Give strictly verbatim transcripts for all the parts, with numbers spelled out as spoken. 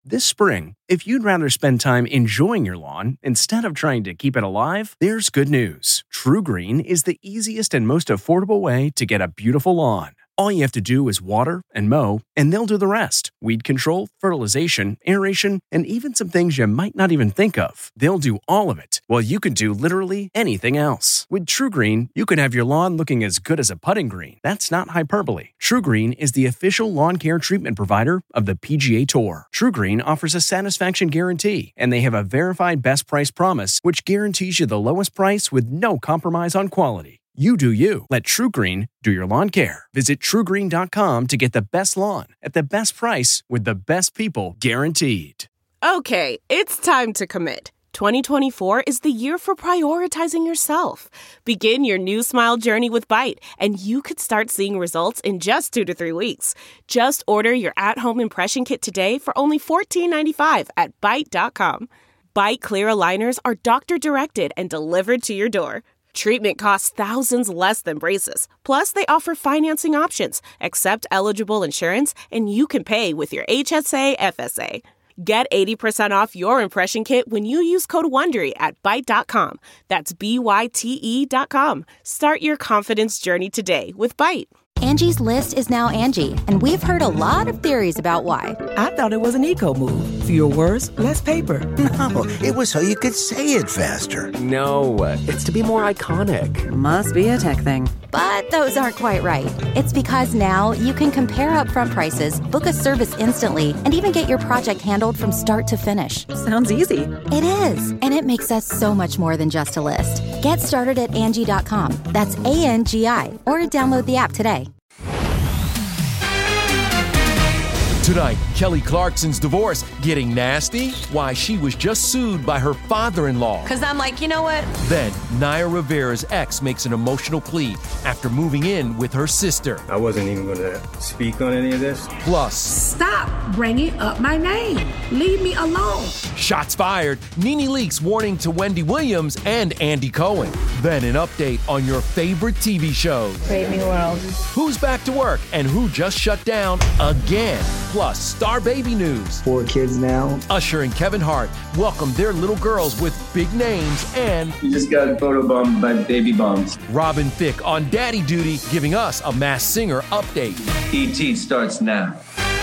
This spring, if you'd rather spend time enjoying your lawn instead of trying to keep it alive, there's good news. TruGreen is the easiest and most affordable way to get a beautiful lawn. All you have to do is water and mow, and they'll do the rest. Weed control, fertilization, aeration, and even some things you might not even think of. They'll do all of it, while you can do literally anything else. With TruGreen, you can have your lawn looking as good as a putting green. That's not hyperbole. TruGreen is the official lawn care treatment provider of the P G A Tour. TruGreen offers a satisfaction guarantee, and they have a verified best price promise, which guarantees you the lowest price with no compromise on quality. You do you. Let TruGreen do your lawn care. Visit True Green dot com to get the best lawn at the best price with the best people guaranteed. Okay, it's time to commit. twenty twenty-four is the year for prioritizing yourself. Begin your new smile journey with Byte, and you could start seeing results in just two to three weeks. Just order your at-home impression kit today for only fourteen ninety-five at Byte dot com. Byte Clear aligners are doctor-directed and delivered to your door. Treatment costs thousands less than braces. Plus, they offer financing options, accept eligible insurance, and you can pay with your H S A F S A. Get eighty percent off your impression kit when you use code WONDERY at Byte dot com. That's B Y T E dot com. Start your confidence journey today with Byte. Angie's List is now Angie, and we've heard a lot of theories about why. I thought it was an eco move. Fewer words, less paper. No, it was so you could say it faster. No, it's to be more iconic. Must be a tech thing. But those aren't quite right. It's because now you can compare upfront prices, book a service instantly, and even get your project handled from start to finish. Sounds easy. It is, and it makes us so much more than just a list. Get started at Angie dot com. That's A N G I, or download the app today. Tonight, Kelly Clarkson's divorce getting nasty? Why she was just sued by her father-in-law. Because I'm like, you know what? Then, Naya Rivera's ex makes an emotional plea after moving in with her sister. I wasn't even going to speak on any of this. Plus, stop bringing up my name. Leave me alone. Shots fired. Nene Leakes warning to Wendy Williams and Andy Cohen. Then an update on your favorite T V shows. Brave New World. Who's back to work and who just shut down again. Plus, Star Baby news. Four kids now. Usher and Kevin Hart welcome their little girls with big names and... You just got photobombed by baby bombs. Robin Thicke on Daddy Duty giving us a Masked Singer update. E T starts now.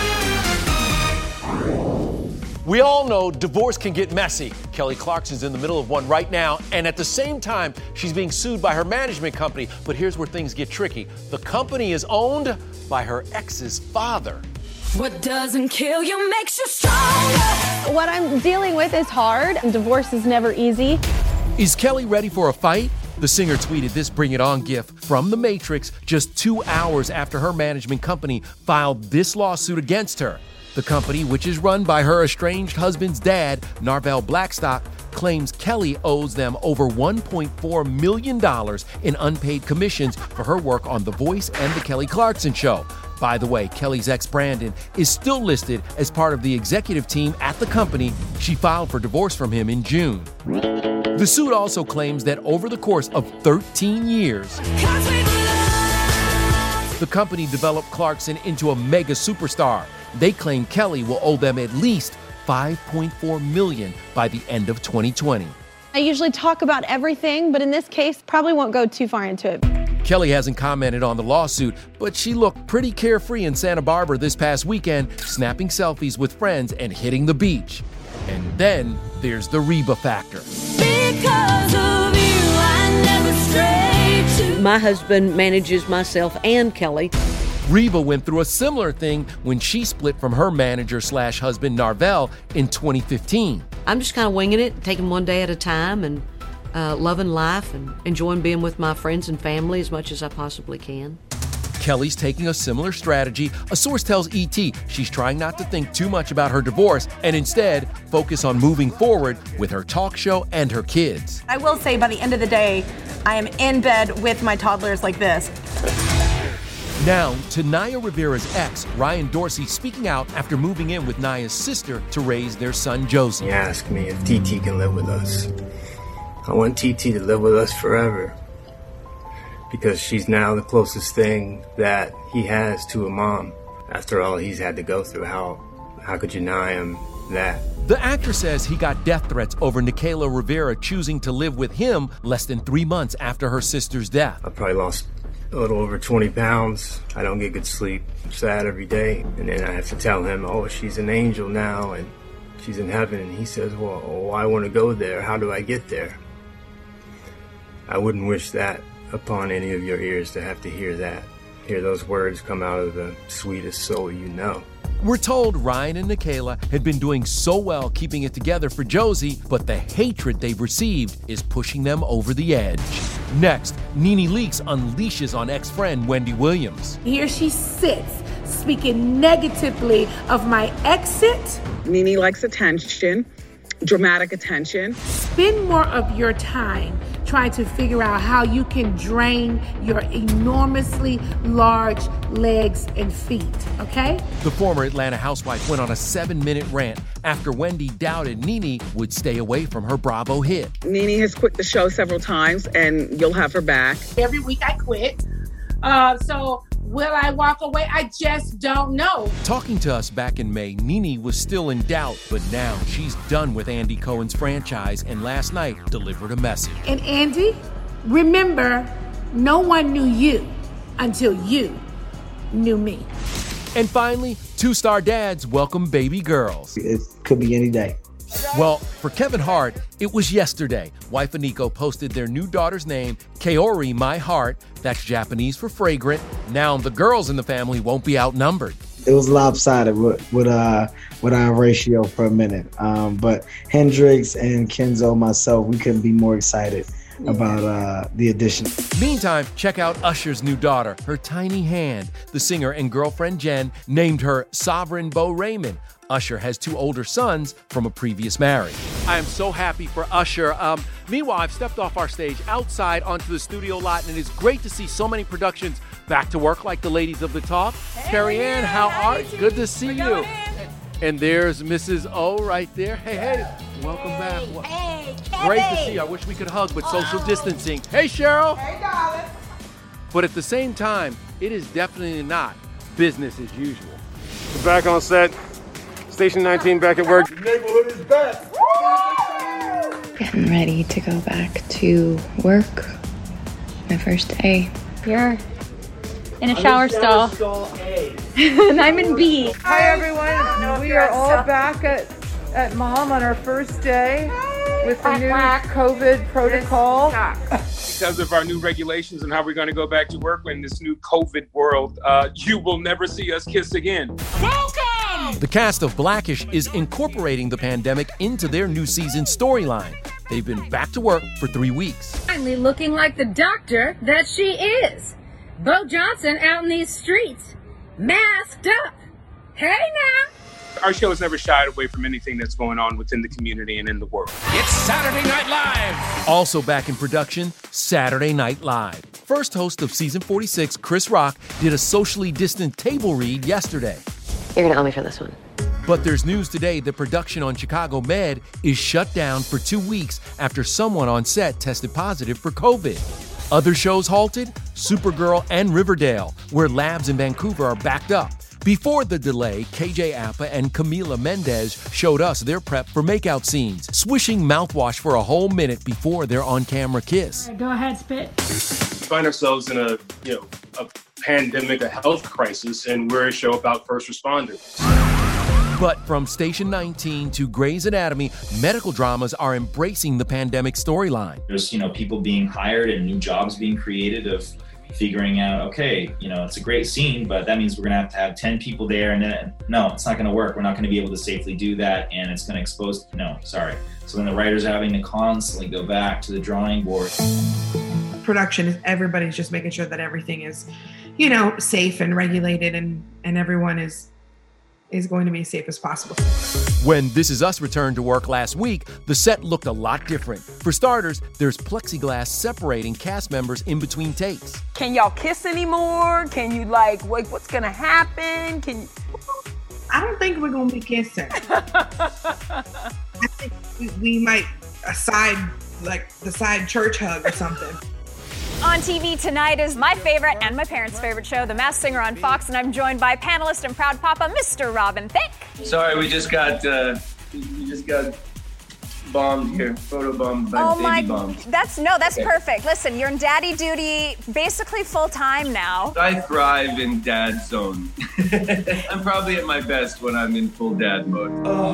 We all know divorce can get messy. Kelly Clarkson's in the middle of one right now, and at the same time, she's being sued by her management company. But here's where things get tricky. The company is owned by her ex's father. What doesn't kill you makes you stronger. What I'm dealing with is hard. Divorce is never easy. Is Kelly ready for a fight? The singer tweeted this Bring It On gif from The Matrix just two hours after her management company filed this lawsuit against her. The company, which is run by her estranged husband's dad, Narvel Blackstock, claims Kelly owes them over one point four million dollars in unpaid commissions for her work on The Voice and The Kelly Clarkson Show. By the way, Kelly's ex, Brandon, is still listed as part of the executive team at the company. She filed for divorce from him in June. The suit also claims that over the course of thirteen years, the company developed Clarkson into a mega superstar. They claim Kelly will owe them at least five point four million dollars by the end of twenty twenty. I usually talk about everything, but in this case, probably won't go too far into it. Kelly hasn't commented on the lawsuit, but she looked pretty carefree in Santa Barbara this past weekend, snapping selfies with friends and hitting the beach. And then there's the Reba factor. Because of you, I never strayed to... My husband manages myself and Kelly. Reba went through a similar thing when she split from her manager slash husband Narvel in twenty fifteen. I'm just kind of winging it, taking one day at a time and uh, loving life and enjoying being with my friends and family as much as I possibly can. Kelly's taking a similar strategy. A source tells E T she's trying not to think too much about her divorce and instead focus on moving forward with her talk show and her kids. I will say by the end of the day, I am in bed with my toddlers like this. Now to Naya Rivera's ex, Ryan Dorsey, speaking out after moving in with Naya's sister to raise their son, Josie. He asked me if T T can live with us. I want T T to live with us forever because she's now the closest thing that he has to a mom. After all he's had to go through, how how could you deny him that. The actor says he got death threats over Nikaila Rivera choosing to live with him less than three months after her sister's death. I probably lost a little over twenty pounds. I don't get good sleep. I'm sad every day. And then I have to tell him, oh, she's an angel now and she's in heaven. And he says, well, oh, I want to go there. How do I get there? I wouldn't wish that upon any of your ears, to have to hear that. Hear those words come out of the sweetest soul you know. We're told Ryan and Nikaila had been doing so well keeping it together for Josie, but the hatred they've received is pushing them over the edge. Next, Nene Leakes unleashes on ex-friend Wendy Williams. Here she sits, speaking negatively of my exit. Nene likes attention, dramatic attention. Spend more of your time trying to figure out how you can drain your enormously large legs and feet, okay? The former Atlanta housewife went on a seven-minute rant after Wendy doubted Nene would stay away from her Bravo hit. Nene has quit the show several times, and you'll have her back. Every week I quit. Uh, so will I walk away? I just don't know. Talking to us back in May, Nene was still in doubt, but now she's done with Andy Cohen's franchise and last night delivered a message. And Andy, remember, no one knew you until you knew me. And finally, two-star dads welcome baby girls. It could be any day. Well, for Kevin Hart, it was yesterday. Wife and Nico posted their new daughter's name, Kaori My Heart. That's Japanese for fragrant. Now the girls in the family won't be outnumbered. It was lopsided with, with, uh, with our ratio for a minute. Um, but Hendrix and Kenzo, myself, we couldn't be more excited about uh, the addition. Meantime, check out Usher's new daughter, her tiny hand. The singer and girlfriend Jen named her Sovereign Bo Raymond. Usher has two older sons from a previous marriage. I am so happy for Usher. Um, meanwhile, I've stepped off our stage outside onto the studio lot, and it's great to see so many productions back to work like the ladies of the talk. Hey, Carrie Ann, how are you? Good to see you. And there's Missus O right there. Hey, hey, welcome back. Hey, great to see you. I wish we could hug, but social distancing. Hey, Cheryl. Hey, darling. But at the same time, it is definitely not business as usual. We're back on set. Station nineteen back at work. The neighborhood is back. Getting ready to go back to work. My first day. You're in a shower, shower stall. stall and I'm in B. Hi everyone. We are all back at, at Mom on our first day with the new COVID protocol. Because of our new regulations and how we're going to go back to work in this new COVID world, uh, you will never see us kiss again. Welcome! The cast of Blackish is incorporating the pandemic into their new season storyline. They've been back to work for three weeks. Finally looking like the doctor that she is. Bo Johnson out in these streets, masked up. Hey now! Our show has never shied away from anything that's going on within the community and in the world. It's Saturday Night Live! Also back in production, Saturday Night Live. First host of season forty-six, Chris Rock, did a socially distant table read yesterday. You're gonna owe me for this one. But there's news today that production on Chicago Med is shut down for two weeks after someone on set tested positive for COVID. Other shows halted, Supergirl and Riverdale, where labs in Vancouver are backed up. Before the delay, K J Apa and Camila Mendez showed us their prep for makeout scenes, swishing mouthwash for a whole minute before their on-camera kiss. Go ahead, spit. We find ourselves in a, you know, a pandemic, a health crisis, and we're a show about first responders. But from Station nineteen to Grey's Anatomy, medical dramas are embracing the pandemic storyline. There's, you know, people being hired and new jobs being created of figuring out, okay, you know, it's a great scene, but that means we're gonna have to have ten people there, and then, no, it's not gonna work. We're not gonna be able to safely do that, and it's gonna expose, no, sorry. So then the writers are having to constantly go back to the drawing board. Production is everybody's just making sure that everything is, you know, safe and regulated, and, and everyone is is going to be as safe as possible. When This Is Us returned to work last week, the set looked a lot different. For starters, there's plexiglass separating cast members in between takes. Can y'all kiss anymore? Can you like, what, what's gonna happen? Can you? I don't think we're gonna be kissing. I think we, we might a side, like the side church hug or something. On T V tonight is my favorite and my parents' favorite show, The Masked Singer on Fox, and I'm joined by panelist and proud papa, Mister Robin Thicke. Sorry, we just got uh, You just got bombed here, photobombed by Oh baby my, bombs. that's, no, that's Okay. perfect. Listen, you're in daddy duty basically full time now. I thrive in dad zone. I'm probably at my best when I'm in full dad mode.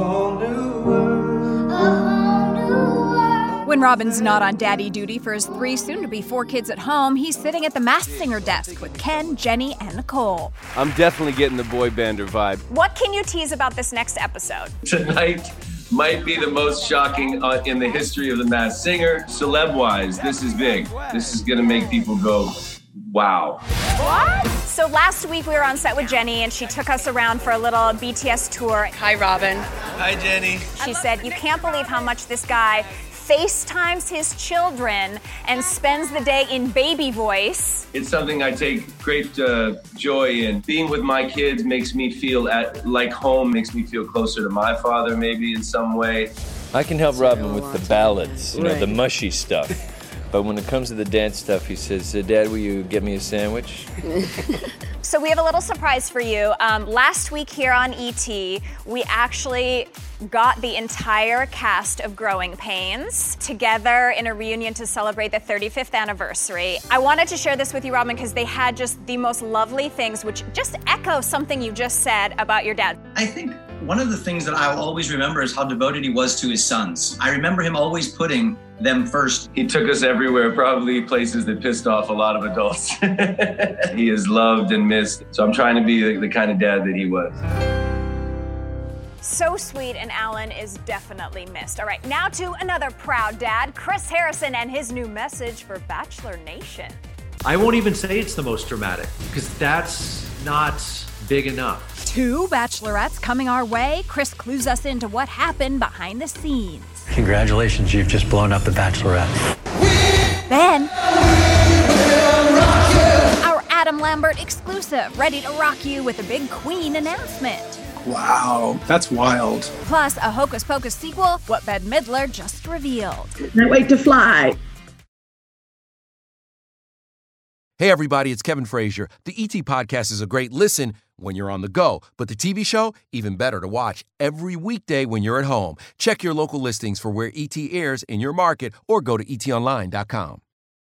When Robin's not on daddy duty for his three, soon-to-be four kids at home, he's sitting at the Masked Singer desk with Ken, Jenny, and Nicole. I'm definitely getting the boy bander vibe. What can you tease about this next episode? Tonight might be the most shocking uh, in the history of The Masked Singer. Celeb-wise, this is big. This is gonna make people go, wow. What? So last week we were on set with Jenny and she took us around for a little B T S tour. Hi, Robin. Hi, Jenny. She said, you can't believe how much this guy FaceTimes his children and spends the day in baby voice. It's something I take great uh, joy in. Being with my kids makes me feel at like home, makes me feel closer to my father maybe in some way. I can help Robin with the ballads, you know, the Right. mushy stuff. But when it comes to the dance stuff, he says, Dad, will you get me a sandwich? So we have a little surprise for you. Um, last week here on E T, we actually got the entire cast of Growing Pains together in a reunion to celebrate the thirty-fifth anniversary. I wanted to share this with you, Robin, because they had just the most lovely things, which just echo something you just said about your dad. I think one of the things that I'll always remember is how devoted he was to his sons. I remember him always putting them first. He took us everywhere, probably places that pissed off a lot of adults. He is loved and missed. So I'm trying to be the, the kind of dad that he was. So sweet, and Alan is definitely missed. All right, now to another proud dad, Chris Harrison, and his new message for Bachelor Nation. I won't even say it's the most dramatic, because that's not big enough. Two bachelorettes coming our way. Chris clues us into what happened behind the scenes. Congratulations, you've just blown up the Bachelorette. Then, our Adam Lambert exclusive, ready to rock you with a big Queen announcement. Wow, that's wild. Plus, a Hocus Pocus sequel, what Bette Midler just revealed. Can't wait to fly. Hey, everybody, it's Kevin Frazier. The E T Podcast is a great listen when you're on the go, but the T V show, even better to watch every weekday when you're at home. Check your local listings for where E T airs in your market or go to e t online dot com.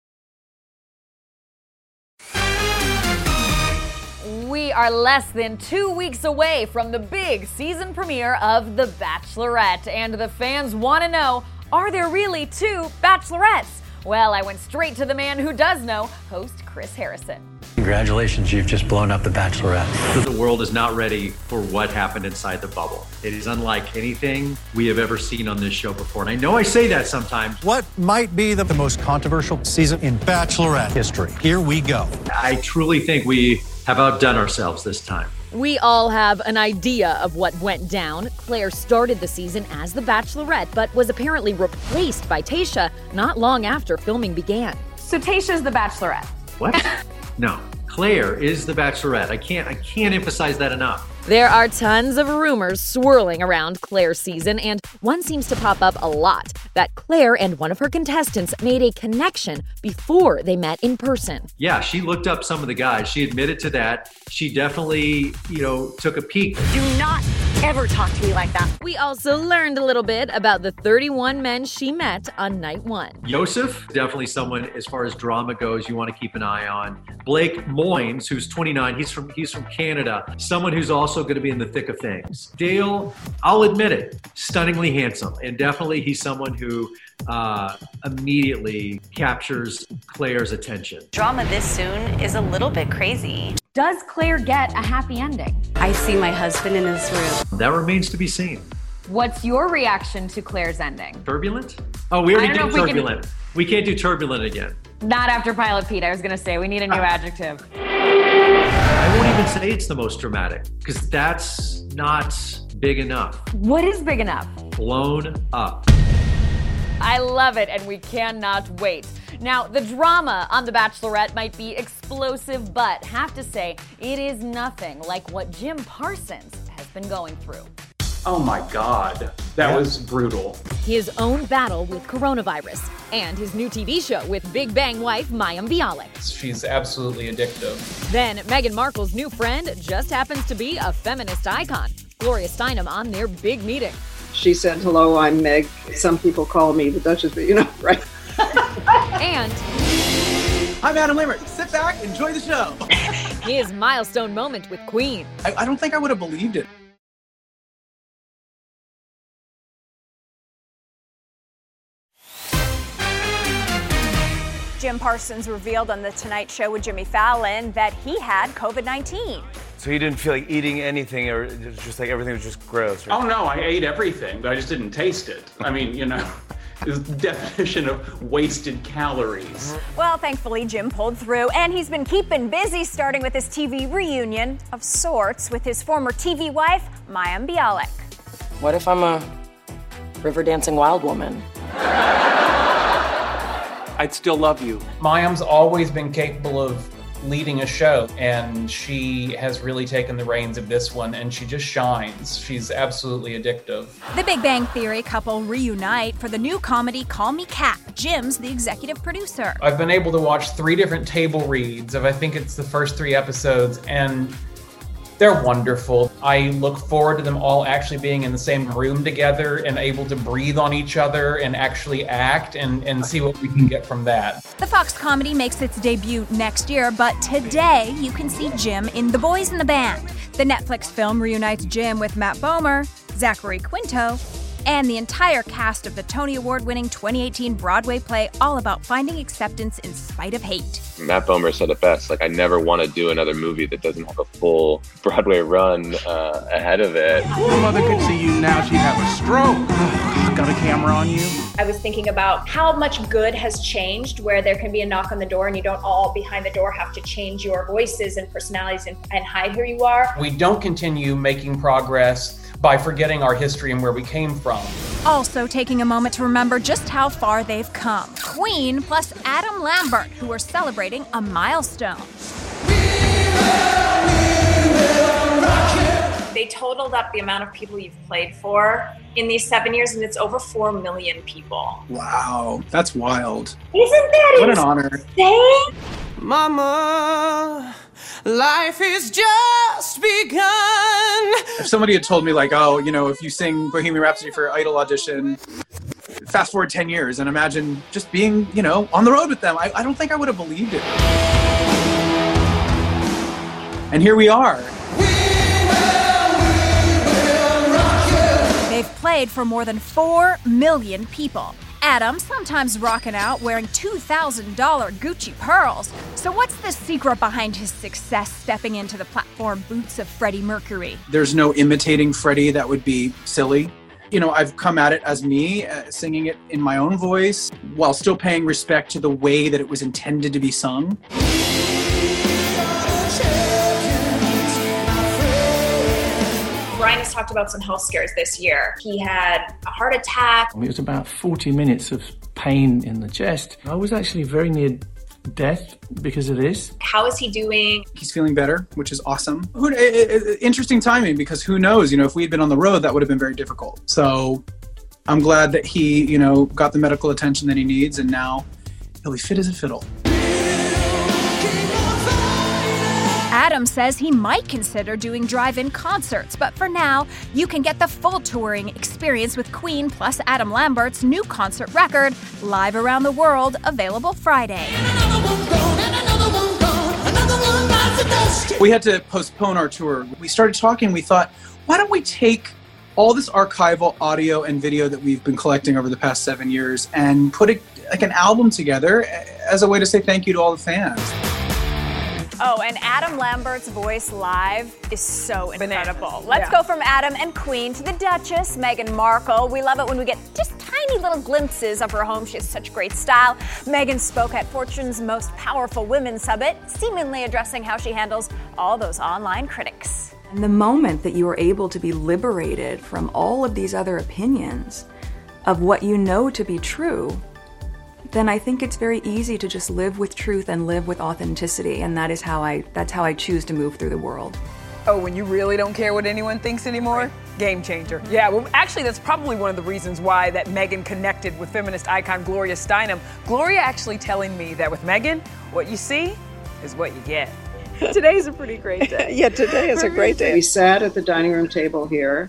We are less than two weeks away from the big season premiere of The Bachelorette, and the fans want to know, are there really two Bachelorettes? Well, I went straight to the man who does know, host Chris Harrison. Congratulations, you've just blown up the Bachelorette. The world is not ready for what happened inside the bubble. It is unlike anything we have ever seen on this show before. And I know I say that sometimes. What might be the, the most controversial season in Bachelorette history? Here we go. I truly think we have outdone ourselves this time. We all have an idea of what went down. Claire started the season as the Bachelorette, but was apparently replaced by Tayshia not long after filming began. So Tayshia's the Bachelorette. What? No. Claire is the Bachelorette. I can't I can't emphasize that enough. There are tons of rumors swirling around Claire's season, and one seems to pop up a lot, that Claire and one of her contestants made a connection before they met in person. Yeah, she looked up some of the guys. She admitted to that. She definitely, you know, took a peek. Do not ever talk to me like that. We also learned a little bit about the thirty-one men she met on night one. Yosef, definitely someone as far as drama goes you want to keep an eye on. Blake Moynes, who's twenty-nine, he's from he's from Canada, someone who's also going to be in the thick of things. Dale, I'll admit it, stunningly handsome, and definitely he's someone who uh, immediately captures Claire's attention. Drama this soon is a little bit crazy. Does Claire get a happy ending? I see my husband in this room. That remains to be seen. What's your reaction to Claire's ending? Turbulent? Oh, we already I don't did know if we turbulent. can- We can't do turbulent again. Not after Pilot Pete. I was going to say, we need a new adjective. I won't even say it's the most dramatic, because that's not big enough. What is big enough? Blown up. I love it, and we cannot wait. Now, the drama on The Bachelorette might be explosive, but have to say, it is nothing like what Jim Parsons has been going through. Oh my God, that was brutal. His own battle with coronavirus, and his new T V show with Big Bang wife Mayim Bialik. She's absolutely addictive. Then Meghan Markle's new friend just happens to be a feminist icon. Gloria Steinem on their big meeting. She said, hello, I'm Meg. Some people call me the Duchess, but you know, right? And I'm Adam Lambert. Sit back, enjoy the show. his milestone moment with Queen. I, I don't think I would have believed it. Jim Parsons revealed on The Tonight Show with Jimmy Fallon that he had COVID nineteen. So you didn't feel like eating anything, or it was just like everything was just gross? Right? Oh no, I ate everything, but I just didn't taste it. I mean, you know, it's the definition of wasted calories. Well, thankfully, Jim pulled through, and he's been keeping busy, starting with his T V reunion of sorts with his former T V wife, Mayim Bialik. What if I'm a river dancing wild woman? I'd still love you. Mayim's always been capable of leading a show, and she has really taken the reins of this one, and she just shines. She's absolutely addictive. The Big Bang Theory couple reunite for the new comedy Call Me Kat. Jim's the executive producer. I've been able to watch three different table reads of, I think it's the first three episodes, and they're wonderful. I look forward to them all actually being in the same room together and able to breathe on each other and actually act and, and see what we can get from that. The Fox comedy makes its debut next year, but today you can see Jim in The Boys in the Band. The Netflix film reunites Jim with Matt Bomer, Zachary Quinto, and the entire cast of the Tony Award-winning twenty eighteen Broadway play all about finding acceptance in spite of hate. Matt Bomer said it best, like, I never want to do another movie that doesn't have a full Broadway run uh, ahead of it. If your mother could see you now, she'd have a stroke. Got a camera on you? I was thinking about how much good has changed, where there can be a knock on the door and you don't all behind the door have to change your voices and personalities and, and hide who you are. We don't continue making progress by forgetting our history and where we came from. Also taking a moment to remember just how far they've come. Queen plus Adam Lambert, who are celebrating a milestone. They totaled up the amount of people you've played for in these seven years, and it's over four million people. Wow, that's wild. Isn't that What an honor. insane? Mama, life is just begun. If somebody had told me, like, oh, you know, if you sing Bohemian Rhapsody for Idol audition, fast forward ten years and imagine just being, you know, on the road with them, I, I don't think I would have believed it. And here we are. They've played for more than four million people. Adam sometimes rocking out wearing two thousand dollars Gucci pearls. So what's the secret behind his success stepping into the platform boots of Freddie Mercury? There's no imitating Freddie. That would be silly. You know, I've come at it as me, uh, singing it in my own voice, while still paying respect to the way that it was intended to be sung. Brian has talked about some health scares this year. He had a heart attack. It was about forty minutes of pain in the chest. I was actually very near death because of this. How is he doing? He's feeling better, which is awesome. Who, it, it, interesting timing, because who knows, you know, if we had been on the road, that would have been very difficult. So I'm glad that he, you know, got the medical attention that he needs, and now he'll be fit as a fiddle. Adam says he might consider doing drive-in concerts, but for now, you can get the full touring experience with Queen plus Adam Lambert's new concert record, Live Around the World, available Friday. We had to postpone our tour. We started talking, we thought, why don't we take all this archival audio and video that we've been collecting over the past seven years and put it like an album together as a way to say thank you to all the fans. Oh, and Adam Lambert's voice live is so incredible. Let's yeah. go from Adam and Queen to the Duchess, Meghan Markle. We love it when we get just tiny little glimpses of her home. She has such great style. Meghan spoke at Fortune's Most Powerful Women Summit, seemingly addressing how she handles all those online critics. And the moment that you are able to be liberated from all of these other opinions of what you know to be true, then I think it's very easy to just live with truth and live with authenticity, and that is how I that's how I choose to move through the world. Oh, when you really don't care what anyone thinks anymore? Right. Game changer. Yeah, well, actually, that's probably one of the reasons why that Meghan connected with feminist icon Gloria Steinem. Gloria actually telling me that with Meghan, what you see is what you get. Today's a pretty great day. Yeah, today is a great day. We sat at the dining room table here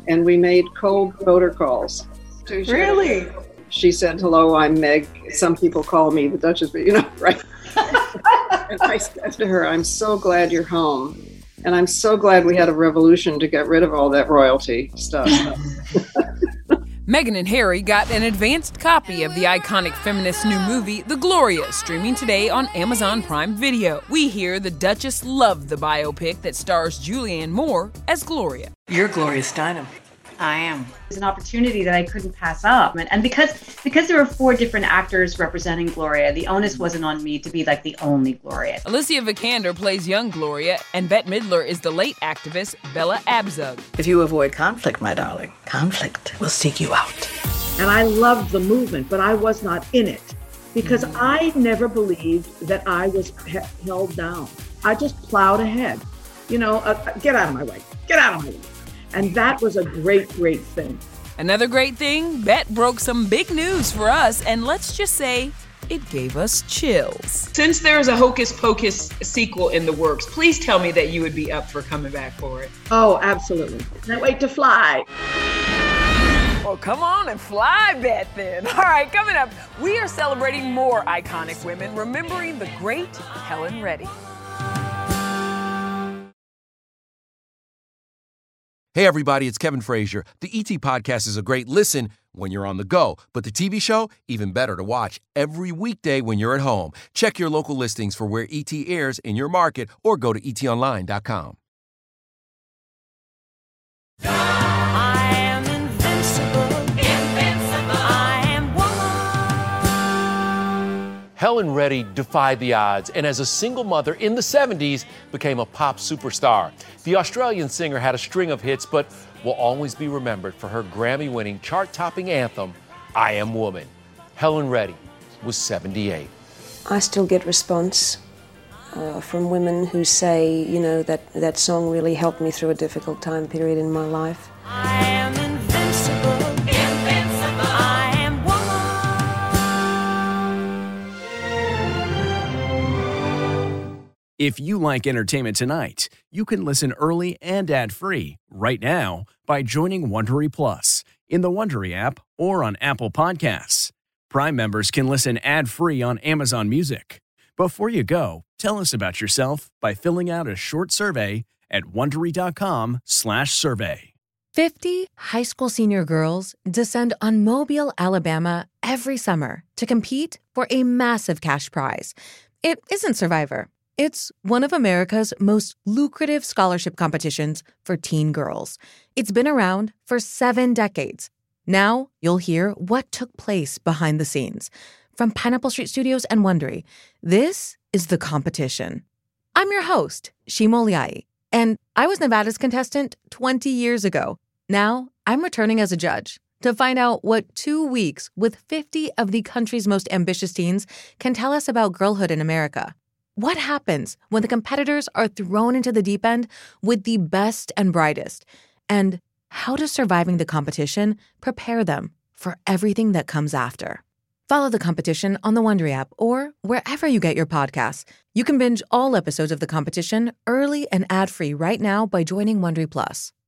and we made cold voter calls. Really? She said, "Hello, I'm Meg. Some people call me the Duchess," but you know, right? And I said to her, "I'm so glad you're home. And I'm so glad we had a revolution to get rid of all that royalty stuff." Meghan and Harry got an advanced copy of the iconic feminist new movie, The Gloria, streaming today on Amazon Prime Video. We hear the Duchess loved the biopic that stars Julianne Moore as Gloria. You're Gloria Steinem. I am. It's an opportunity that I couldn't pass up. And, and because because there were four different actors representing Gloria, the onus wasn't on me to be like the only Gloria. Alicia Vikander plays young Gloria, and Bette Midler is the late activist Bella Abzug. If you avoid conflict, my darling, conflict will seek you out. And I loved the movement, but I was not in it because mm. I never believed that I was he- held down. I just plowed ahead. You know, uh, get out of my way. Get out of my way. And that was a great, great thing. Another great thing, Bette broke some big news for us, and let's just say it gave us chills. Since there's a Hocus Pocus sequel in the works, please tell me that you would be up for coming back for it. Oh, absolutely. Can't wait to fly. Well, come on and fly, Bette, then. All right, coming up, we are celebrating more iconic women, remembering the great Helen Reddy. Hey everybody, it's Kevin Frazier. The E T Podcast is a great listen when you're on the go, but the T V show, even better to watch every weekday when you're at home. Check your local listings for where E T airs in your market or go to e t online dot com. I am invincible, invincible. I am woman. Helen Reddy defied the odds and as a single mother in the seventies became a pop superstar. The Australian singer had a string of hits, but will always be remembered for her Grammy-winning chart-topping anthem, I Am Woman. Helen Reddy was seventy-eight. I still get response uh, from women who say, you know, that that song really helped me through a difficult time period in my life. I am invincible, invincible. I am woman. If you like Entertainment Tonight, you can listen early and ad-free right now by joining Wondery Plus in the Wondery app or on Apple Podcasts. Prime members can listen ad-free on Amazon Music. Before you go, tell us about yourself by filling out a short survey at wondery dot com slash survey. fifty high school senior girls descend on Mobile, Alabama every summer to compete for a massive cash prize. It isn't Survivor. It's one of America's most lucrative scholarship competitions for teen girls. It's been around for seven decades. Now you'll hear what took place behind the scenes. From Pineapple Street Studios and Wondery, this is The Competition. I'm your host, Shima Oliai, and I was Nevada's contestant twenty years ago. Now I'm returning as a judge to find out what two weeks with fifty of the country's most ambitious teens can tell us about girlhood in America. What happens when the competitors are thrown into the deep end with the best and brightest? And how does surviving the competition prepare them for everything that comes after? Follow The Competition on the Wondery app or wherever you get your podcasts. You can binge all episodes of The Competition early and ad-free right now by joining Wondery Plus.